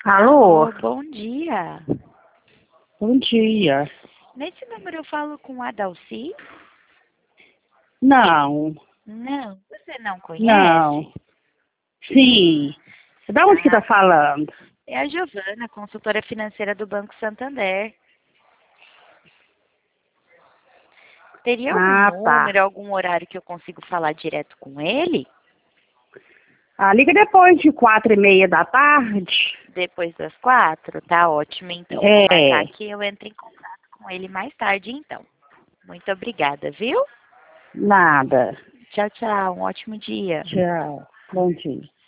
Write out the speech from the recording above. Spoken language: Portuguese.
Alô? Alô, bom dia. Bom dia. Nesse número eu falo com a Dalci? Não, Não, você não conhece? não. Sim. Da onde que tá Ah, falando? é a Giovana, consultora financeira do Banco Santander. Teria algum Ah, tá. número, algum horário que eu consigo falar direto com ele? Ah, liga depois de 4:30 da tarde. Depois das 4? Tá ótimo, então. Vou marcar É, que eu entre em contato com ele mais tarde, então. Muito obrigada, viu? nada. Tchau, tchau. Um ótimo dia. Tchau. Bom dia.